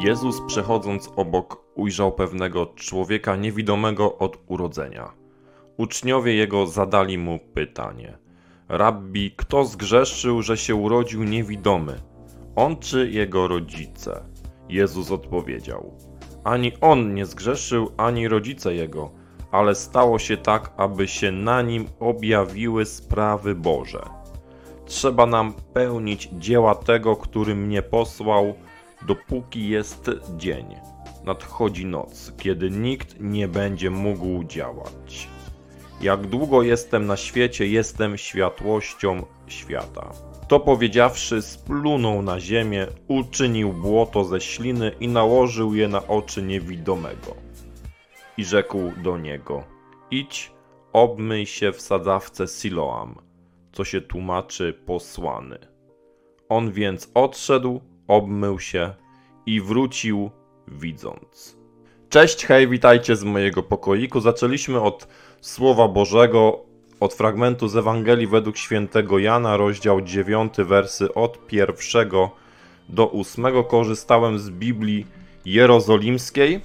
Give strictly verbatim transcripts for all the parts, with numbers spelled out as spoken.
Jezus, przechodząc obok, ujrzał pewnego człowieka niewidomego od urodzenia. Uczniowie jego zadali mu pytanie: Rabbi, kto zgrzeszył, że się urodził niewidomy? On czy jego rodzice? Jezus odpowiedział: Ani on nie zgrzeszył, ani rodzice jego, ale stało się tak, aby się na nim objawiły sprawy Boże. Trzeba nam pełnić dzieła tego, który mnie posłał, dopóki jest dzień. Nadchodzi noc, kiedy nikt nie będzie mógł działać. Jak długo jestem na świecie, jestem światłością świata. To powiedziawszy, splunął na ziemię, uczynił błoto ze śliny i nałożył je na oczy niewidomego. I rzekł do niego: idź, obmyj się w sadzawce Siloam, co się tłumaczy posłany. On więc odszedł, obmył się i wrócił widząc. Cześć, hej, witajcie z mojego pokoiku. Zaczęliśmy od Słowa Bożego, od fragmentu z Ewangelii według świętego Jana, rozdział dziewiąty, wersy od pierwszego do ósmego. Korzystałem z Biblii Jerozolimskiej.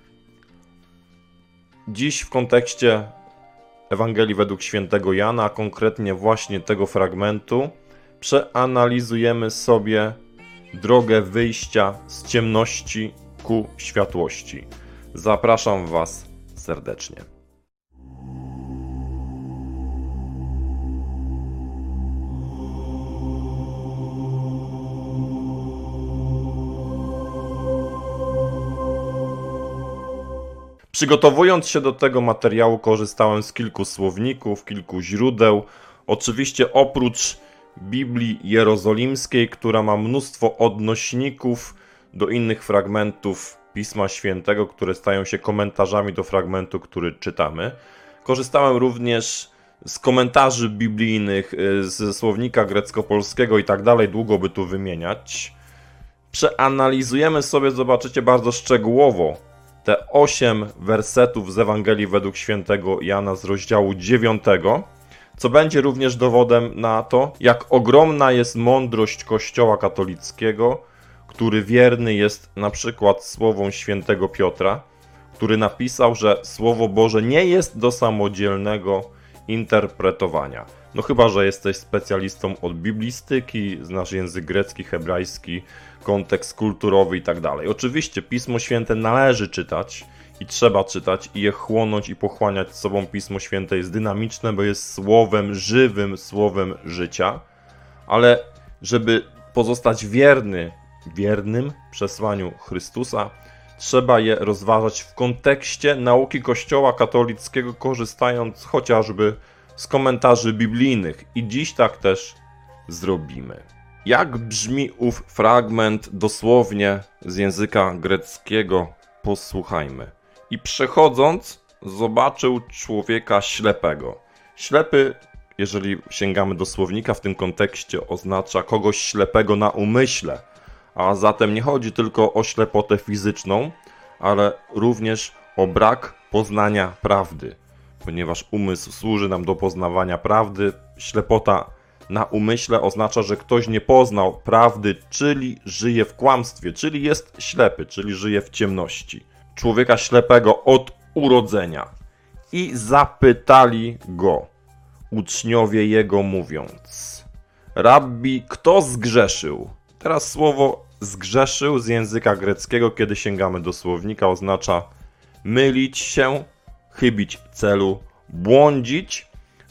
Dziś w kontekście Ewangelii według świętego Jana, a konkretnie właśnie tego fragmentu, przeanalizujemy sobie drogę wyjścia z ciemności ku światłości. Zapraszam Was serdecznie. Przygotowując się do tego materiału, korzystałem z kilku słowników, kilku źródeł. Oczywiście oprócz Biblii Jerozolimskiej, która ma mnóstwo odnośników do innych fragmentów Pisma Świętego, które stają się komentarzami do fragmentu, który czytamy. Korzystałem również z komentarzy biblijnych, ze słownika grecko-polskiego i tak dalej, długo by tu wymieniać. Przeanalizujemy sobie, zobaczycie, bardzo szczegółowo te osiem wersetów z Ewangelii według świętego Jana z rozdziału dziewiątego, co będzie również dowodem na to, jak ogromna jest mądrość Kościoła katolickiego, który wierny jest na przykład słowom świętego Piotra, który napisał, że Słowo Boże nie jest do samodzielnego interpretowania. No chyba że jesteś specjalistą od biblistyki, znasz język grecki, hebrajski, kontekst kulturowy i tak dalej. Oczywiście Pismo Święte należy czytać i trzeba czytać i je chłonąć i pochłaniać sobą. Pismo Święte jest dynamiczne, bo jest słowem żywym, słowem życia, ale żeby pozostać wierny, wiernym przesłaniu Chrystusa, trzeba je rozważać w kontekście nauki Kościoła katolickiego, korzystając chociażby z komentarzy biblijnych. I dziś tak też zrobimy. Jak brzmi ów fragment dosłownie z języka greckiego? Posłuchajmy. I przechodząc, zobaczył człowieka ślepego. Ślepy, jeżeli sięgamy do słownika w tym kontekście, oznacza kogoś ślepego na umyśle. A zatem nie chodzi tylko o ślepotę fizyczną, ale również o brak poznania prawdy. Ponieważ umysł służy nam do poznawania prawdy, ślepota na umyśle oznacza, że ktoś nie poznał prawdy, czyli żyje w kłamstwie, czyli jest ślepy, czyli żyje w ciemności. Człowieka ślepego od urodzenia. I zapytali go uczniowie jego, mówiąc: Rabbi, kto zgrzeszył? Teraz słowo zgrzeszył z języka greckiego, kiedy sięgamy do słownika, oznacza mylić się, chybić celu, błądzić,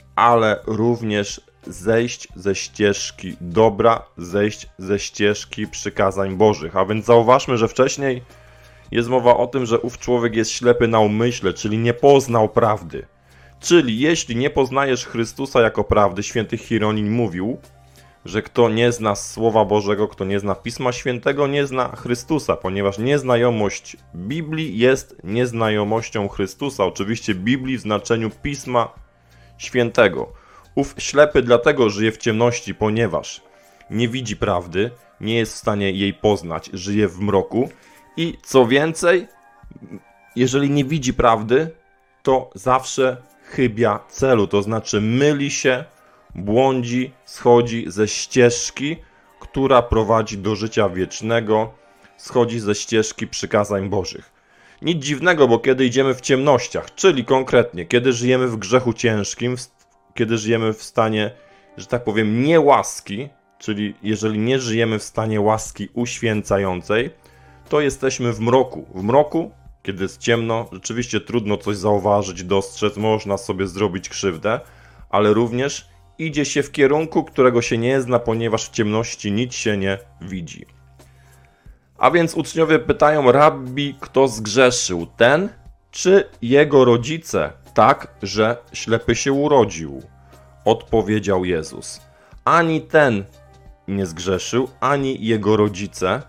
ale również zejść ze ścieżki dobra, zejść ze ścieżki przykazań Bożych. A więc zauważmy, że wcześniej jest mowa o tym, że ów człowiek jest ślepy na umyśle, czyli nie poznał prawdy. Czyli jeśli nie poznajesz Chrystusa jako prawdy, święty Hieronim mówił, że kto nie zna Słowa Bożego, kto nie zna Pisma Świętego, nie zna Chrystusa, ponieważ nieznajomość Biblii jest nieznajomością Chrystusa. Oczywiście Biblii w znaczeniu Pisma Świętego. Ów ślepy dlatego żyje w ciemności, ponieważ nie widzi prawdy, nie jest w stanie jej poznać, żyje w mroku i co więcej, jeżeli nie widzi prawdy, to zawsze chybia celu, to znaczy myli się, błądzi, schodzi ze ścieżki, która prowadzi do życia wiecznego, schodzi ze ścieżki przykazań Bożych. Nic dziwnego, bo kiedy idziemy w ciemnościach, czyli konkretnie, kiedy żyjemy w grzechu ciężkim, kiedy żyjemy w stanie, że tak powiem, niełaski, czyli jeżeli nie żyjemy w stanie łaski uświęcającej, to jesteśmy w mroku. W mroku, kiedy jest ciemno, rzeczywiście trudno coś zauważyć, dostrzec, można sobie zrobić krzywdę, ale również idzie się w kierunku, którego się nie zna, ponieważ w ciemności nic się nie widzi. A więc uczniowie pytają rabbi, kto zgrzeszył, ten czy jego rodzice, tak, że ślepy się urodził? Odpowiedział Jezus. Ani ten nie zgrzeszył, ani jego rodzice,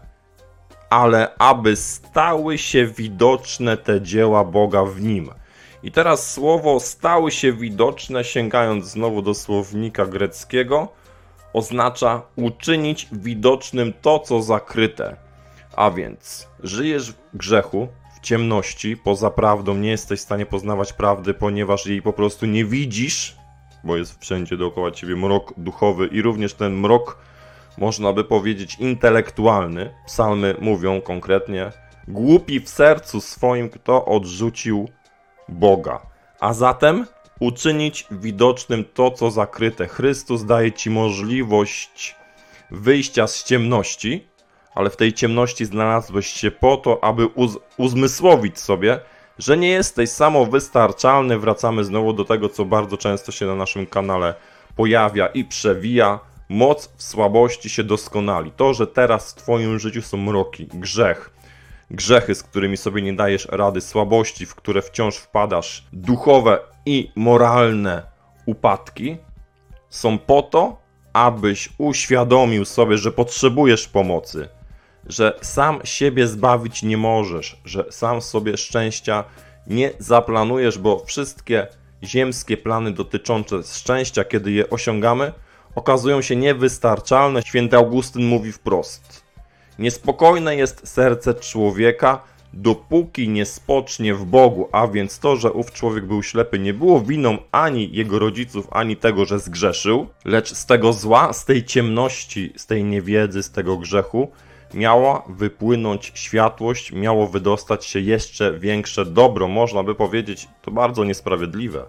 ale aby stały się widoczne te dzieła Boga w nim. I teraz słowo stały się widoczne, sięgając znowu do słownika greckiego, oznacza uczynić widocznym to, co zakryte. A więc żyjesz w grzechu, w ciemności, poza prawdą, nie jesteś w stanie poznawać prawdy, ponieważ jej po prostu nie widzisz, bo jest wszędzie dookoła ciebie mrok duchowy i również ten mrok, można by powiedzieć, intelektualny. Psalmy mówią konkretnie: głupi w sercu swoim, kto odrzucił Boga. A zatem uczynić widocznym to, co zakryte. Chrystus daje ci możliwość wyjścia z ciemności, ale w tej ciemności znalazłeś się po to, aby uz uzmysłowić sobie, że nie jesteś samowystarczalny. Wracamy znowu do tego, co bardzo często się na naszym kanale pojawia i przewija. Moc w słabości się doskonali. To, że teraz w twoim życiu są mroki, grzech, grzechy, z którymi sobie nie dajesz rady, słabości, w które wciąż wpadasz, duchowe i moralne upadki, są po to, abyś uświadomił sobie, że potrzebujesz pomocy, że sam siebie zbawić nie możesz, że sam sobie szczęścia nie zaplanujesz, bo wszystkie ziemskie plany dotyczące szczęścia, kiedy je osiągamy, okazują się niewystarczalne. Święty Augustyn mówi wprost: niespokojne jest serce człowieka, dopóki nie spocznie w Bogu. A więc to, że ów człowiek był ślepy, nie było winą ani jego rodziców, ani tego, że zgrzeszył, lecz z tego zła, z tej ciemności, z tej niewiedzy, z tego grzechu miała wypłynąć światłość, miało wydostać się jeszcze większe dobro. Można by powiedzieć, to bardzo niesprawiedliwe,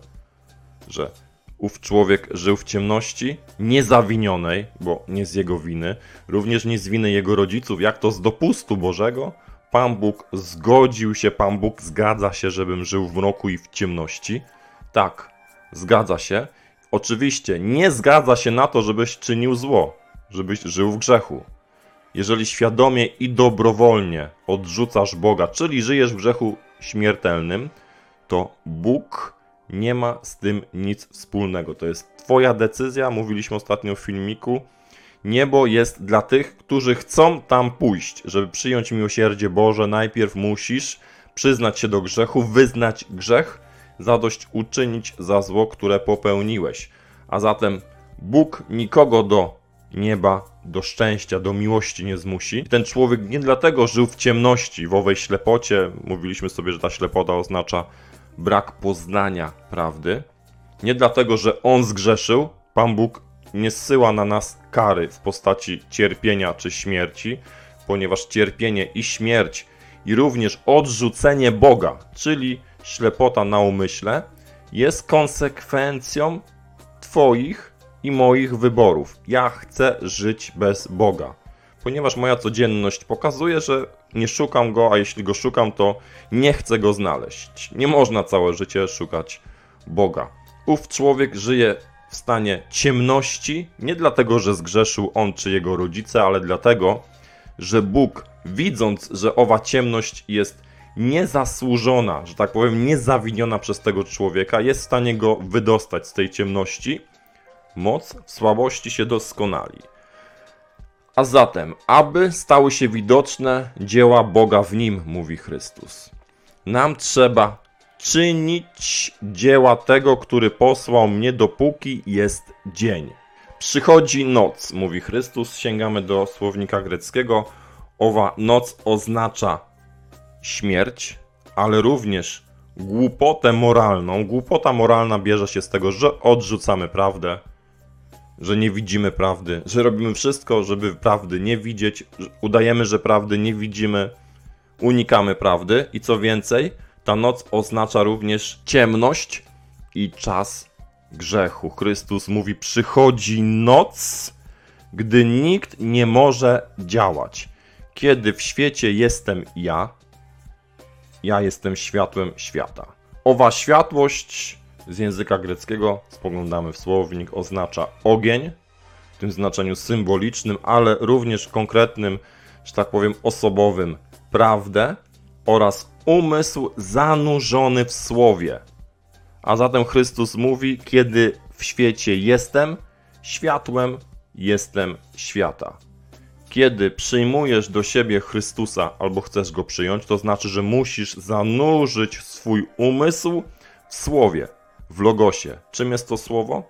że ów człowiek żył w ciemności niezawinionej, bo nie z jego winy, również nie z winy jego rodziców. Jak to z dopustu Bożego? Pan Bóg zgodził się, Pan Bóg zgadza się, żebym żył w mroku i w ciemności. Tak, zgadza się. Oczywiście nie zgadza się na to, żebyś czynił zło, żebyś żył w grzechu. Jeżeli świadomie i dobrowolnie odrzucasz Boga, czyli żyjesz w grzechu śmiertelnym, to Bóg nie ma z tym nic wspólnego. To jest twoja decyzja, mówiliśmy ostatnio w filmiku. Niebo jest dla tych, którzy chcą tam pójść. Żeby przyjąć miłosierdzie Boże, najpierw musisz przyznać się do grzechu, wyznać grzech, zadośćuczynić za zło, które popełniłeś. A zatem Bóg nikogo do nieba, do szczęścia, do miłości nie zmusi. Ten człowiek nie dlatego żył w ciemności, w owej ślepocie. Mówiliśmy sobie, że ta ślepota oznacza brak poznania prawdy. Nie dlatego, że on zgrzeszył. Pan Bóg nie zsyła na nas kary w postaci cierpienia czy śmierci, ponieważ cierpienie i śmierć i również odrzucenie Boga, czyli ślepota na umyśle, jest konsekwencją twoich i moich wyborów. Ja chcę żyć bez Boga, ponieważ moja codzienność pokazuje, że nie szukam Go, a jeśli Go szukam, to nie chcę Go znaleźć. Nie można całe życie szukać Boga. Ów człowiek żyje w stanie ciemności, nie dlatego, że zgrzeszył on czy jego rodzice, ale dlatego, że Bóg, widząc, że owa ciemność jest niezasłużona, że tak powiem, niezawiniona przez tego człowieka, jest w stanie go wydostać z tej ciemności. Moc w słabości się doskonali. A zatem, aby stały się widoczne dzieła Boga w nim, mówi Chrystus, nam trzeba czynić dzieła tego, który posłał mnie, dopóki jest dzień. Przychodzi noc, mówi Chrystus, sięgamy do słownika greckiego. Owa noc oznacza śmierć, ale również głupotę moralną. Głupota moralna bierze się z tego, że odrzucamy prawdę, że nie widzimy prawdy, że robimy wszystko, żeby prawdy nie widzieć, udajemy, że prawdy nie widzimy, unikamy prawdy i co więcej, ta noc oznacza również ciemność i czas grzechu. Chrystus mówi, przychodzi noc, gdy nikt nie może działać. Kiedy w świecie jestem ja, ja jestem światłem świata. Owa światłość z języka greckiego, spoglądamy w słownik, oznacza ogień, w tym znaczeniu symbolicznym, ale również konkretnym, że tak powiem, osobowym, prawdę oraz umysł zanurzony w słowie. A zatem Chrystus mówi, kiedy w świecie jestem, światłem jestem świata. Kiedy przyjmujesz do siebie Chrystusa albo chcesz Go przyjąć, to znaczy, że musisz zanurzyć swój umysł w Słowie, w Logosie. Czym jest to Słowo?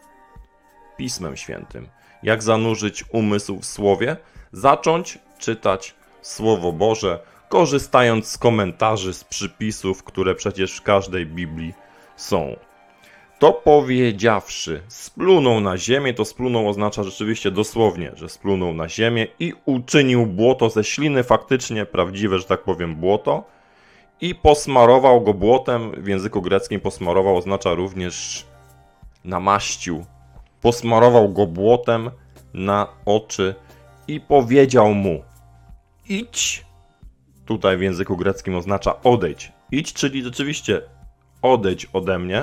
Pismem Świętym. Jak zanurzyć umysł w Słowie? Zacząć czytać Słowo Boże, korzystając z komentarzy, z przypisów, które przecież w każdej Biblii są. To powiedziawszy, splunął na ziemię, to splunął oznacza rzeczywiście dosłownie, że splunął na ziemię i uczynił błoto ze śliny, faktycznie prawdziwe, że tak powiem, błoto, i posmarował go błotem, w języku greckim posmarował oznacza również namaścił, posmarował go błotem na oczy i powiedział mu, idź, tutaj w języku greckim oznacza odejdź, idź, czyli rzeczywiście odejdź ode mnie,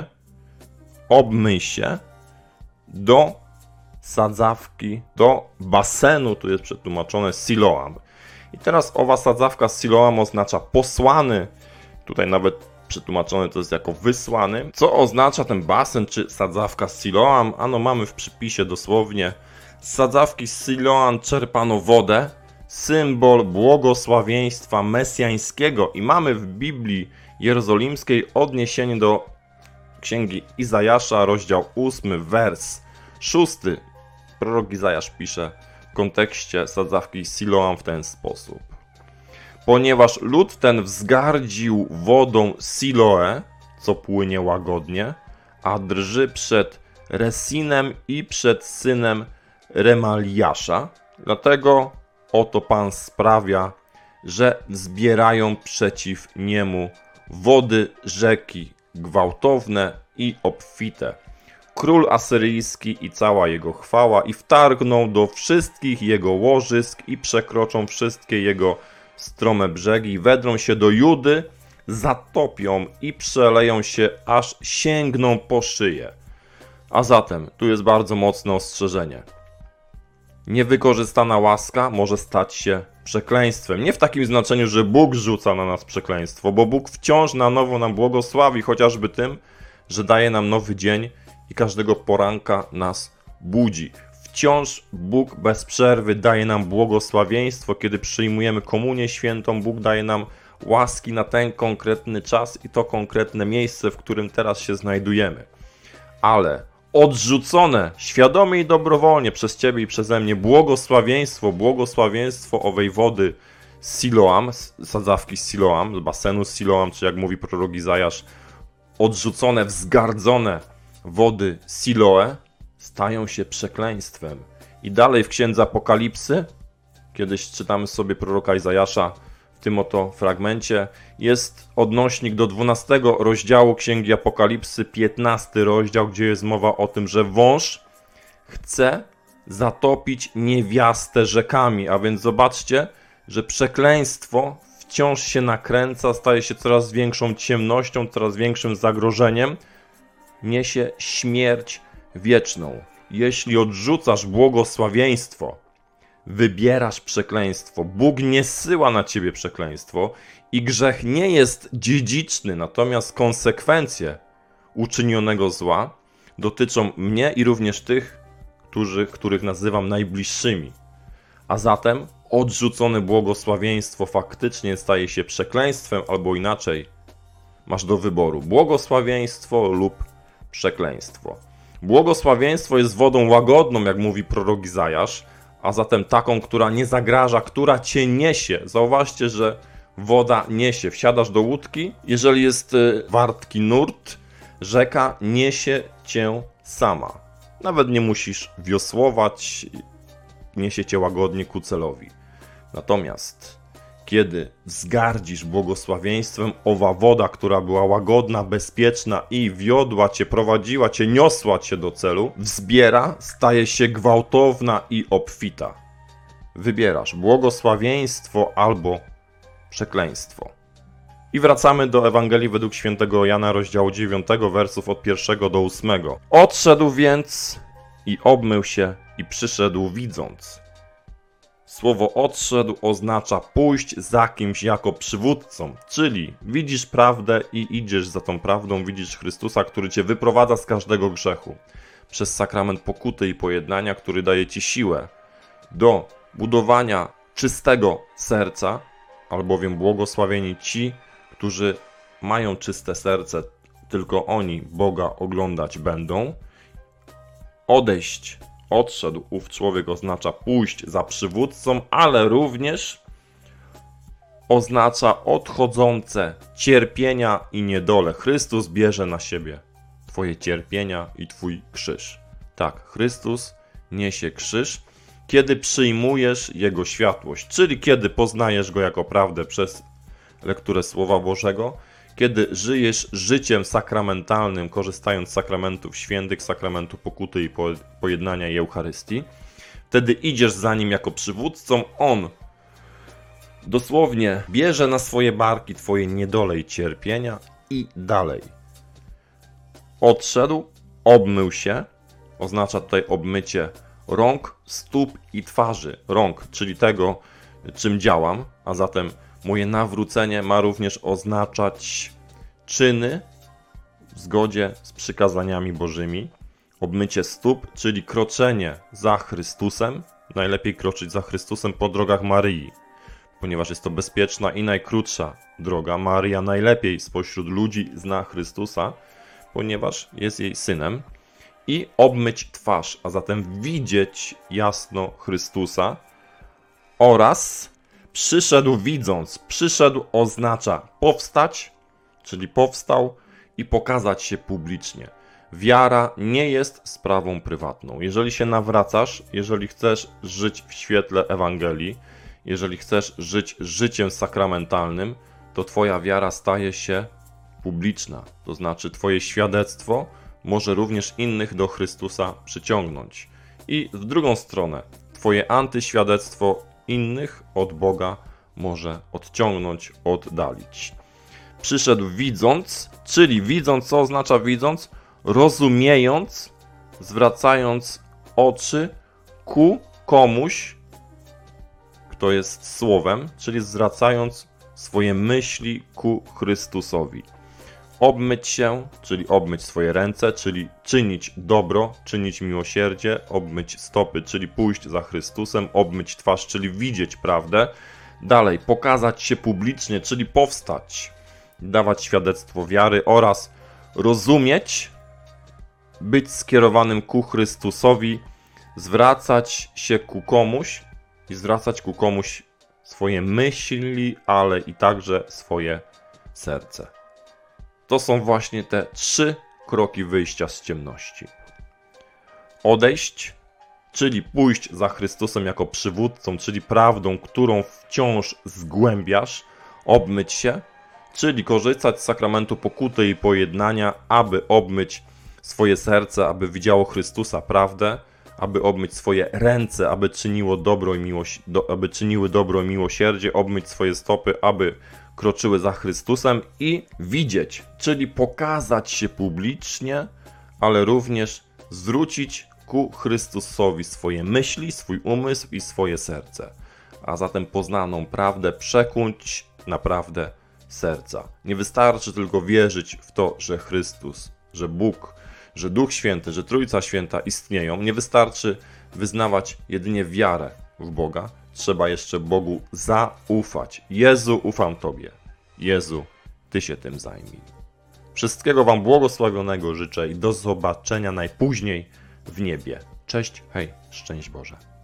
obmyj się do sadzawki, do basenu, tu jest przetłumaczone Siloam. I teraz owa sadzawka Siloam oznacza posłany, tutaj nawet przetłumaczone to jest jako wysłany. Co oznacza ten basen czy sadzawka Siloam? Ano mamy w przypisie dosłownie, z sadzawki Siloam czerpano wodę, symbol błogosławieństwa mesjańskiego i mamy w Biblii Jerozolimskiej odniesienie do Księgi Izajasza, rozdział ósmy, wers szósty. Prorok Izajasz pisze w kontekście sadzawki Siloam w ten sposób. Ponieważ lud ten wzgardził wodą Siloe, co płynie łagodnie, a drży przed Resinem i przed synem Remaliasza, dlatego oto Pan sprawia, że wzbierają przeciw niemu wody rzeki gwałtowne i obfite. Król asyryjski i cała jego chwała i wtargną do wszystkich jego łożysk i przekroczą wszystkie jego strome brzegi i wedrą się do Judy, zatopią i przeleją się, aż sięgną po szyję. A zatem, tu jest bardzo mocne ostrzeżenie. Niewykorzystana łaska może stać się przekleństwem. Nie w takim znaczeniu, że Bóg rzuca na nas przekleństwo, bo Bóg wciąż na nowo nam błogosławi, chociażby tym, że daje nam nowy dzień i każdego poranka nas budzi. Wciąż Bóg bez przerwy daje nam błogosławieństwo, kiedy przyjmujemy komunię świętą, Bóg daje nam łaski na ten konkretny czas i to konkretne miejsce, w którym teraz się znajdujemy. Ale odrzucone świadomie i dobrowolnie przez Ciebie i przeze mnie błogosławieństwo, błogosławieństwo owej wody Siloam, sadzawki Siloam, z basenu Siloam, czy jak mówi prorok Izajasz, odrzucone, wzgardzone wody Siloe stają się przekleństwem. I dalej w Księdze Apokalipsy, kiedyś czytamy sobie proroka Izajasza, w tym oto fragmencie, jest odnośnik do dwunastego rozdziału Księgi Apokalipsy, piętnasty rozdział, gdzie jest mowa o tym, że wąż chce zatopić niewiastę rzekami. A więc zobaczcie, że przekleństwo wciąż się nakręca, staje się coraz większą ciemnością, coraz większym zagrożeniem, niesie śmierć wieczną. Jeśli odrzucasz błogosławieństwo, wybierasz przekleństwo, Bóg nie zsyła na ciebie przekleństwo i grzech nie jest dziedziczny, natomiast konsekwencje uczynionego zła dotyczą mnie i również tych, którzy, których nazywam najbliższymi. A zatem odrzucone błogosławieństwo faktycznie staje się przekleństwem, albo inaczej, masz do wyboru błogosławieństwo lub przekleństwo. Błogosławieństwo jest wodą łagodną, jak mówi prorok Izajasz, a zatem taką, która nie zagraża, która cię niesie. Zauważcie, że woda niesie. Wsiadasz do łódki, jeżeli jest wartki nurt, rzeka niesie cię sama. Nawet nie musisz wiosłować, niesie cię łagodnie ku celowi. Natomiast kiedy wzgardzisz błogosławieństwem, owa woda, która była łagodna, bezpieczna i wiodła cię, prowadziła cię, niosła cię do celu, wzbiera, staje się gwałtowna i obfita. Wybierasz błogosławieństwo albo przekleństwo. I wracamy do Ewangelii według świętego Jana, rozdziału dziewiątego, wersów od pierwszego do ósmego. Odszedł więc i obmył się i przyszedł widząc. Słowo odszedł oznacza pójść za kimś jako przywódcą, czyli widzisz prawdę i idziesz za tą prawdą, widzisz Chrystusa, który cię wyprowadza z każdego grzechu. Przez sakrament pokuty i pojednania, który daje ci siłę do budowania czystego serca, albowiem błogosławieni ci, którzy mają czyste serce, tylko oni Boga oglądać będą. Odejść, odszedł ów człowiek oznacza pójść za przywódcą, ale również oznacza odchodzące cierpienia i niedole. Chrystus bierze na siebie twoje cierpienia i twój krzyż. Tak, Chrystus niesie krzyż, kiedy przyjmujesz Jego światłość, czyli kiedy poznajesz Go jako prawdę przez lekturę Słowa Bożego, kiedy żyjesz życiem sakramentalnym, korzystając z sakramentów świętych, sakramentu pokuty i pojednania i Eucharystii, wtedy idziesz za Nim jako przywódcą. On dosłownie bierze na swoje barki twoje niedole i cierpienia i dalej. Odszedł, obmył się, oznacza tutaj obmycie rąk, stóp i twarzy. Rąk, czyli tego, czym działam, a zatem moje nawrócenie ma również oznaczać czyny w zgodzie z przykazaniami Bożymi. Obmycie stóp, czyli kroczenie za Chrystusem. Najlepiej kroczyć za Chrystusem po drogach Maryi, ponieważ jest to bezpieczna i najkrótsza droga. Maryja najlepiej spośród ludzi zna Chrystusa, ponieważ jest jej synem. I obmyć twarz, a zatem widzieć jasno Chrystusa. Oraz przyszedł widząc. Przyszedł oznacza powstać, czyli powstał i pokazać się publicznie. Wiara nie jest sprawą prywatną. Jeżeli się nawracasz, jeżeli chcesz żyć w świetle Ewangelii, jeżeli chcesz żyć życiem sakramentalnym, to twoja wiara staje się publiczna. To znaczy twoje świadectwo może również innych do Chrystusa przyciągnąć. I w drugą stronę, twoje antyświadectwo innych od Boga może odciągnąć, oddalić. Przyszedł widząc, czyli widząc, co oznacza widząc? Rozumiejąc, zwracając oczy ku komuś, kto jest słowem, czyli zwracając swoje myśli ku Chrystusowi. Obmyć się, czyli obmyć swoje ręce, czyli czynić dobro, czynić miłosierdzie, obmyć stopy, czyli pójść za Chrystusem, obmyć twarz, czyli widzieć prawdę. Dalej, pokazać się publicznie, czyli powstać, dawać świadectwo wiary oraz rozumieć, być skierowanym ku Chrystusowi, zwracać się ku komuś i zwracać ku komuś swoje myśli, ale i także swoje serce. To są właśnie te trzy kroki wyjścia z ciemności. Odejść, czyli pójść za Chrystusem jako przywódcą, czyli prawdą, którą wciąż zgłębiasz. Obmyć się, czyli korzystać z sakramentu pokuty i pojednania, aby obmyć swoje serce, aby widziało Chrystusa prawdę, aby obmyć swoje ręce, aby czyniło dobro i miłość, do, aby czyniły dobro i miłosierdzie, obmyć swoje stopy, aby kroczyły za Chrystusem i widzieć, czyli pokazać się publicznie, ale również zwrócić ku Chrystusowi swoje myśli, swój umysł i swoje serce. A zatem poznaną prawdę przekuć na prawdę serca. Nie wystarczy tylko wierzyć w to, że Chrystus, że Bóg, że Duch Święty, że Trójca Święta istnieją. Nie wystarczy wyznawać jedynie wiarę w Boga. Trzeba jeszcze Bogu zaufać. Jezu, ufam Tobie. Jezu, Ty się tym zajmij. Wszystkiego Wam błogosławionego życzę i do zobaczenia najpóźniej w niebie. Cześć, hej, szczęść Boże.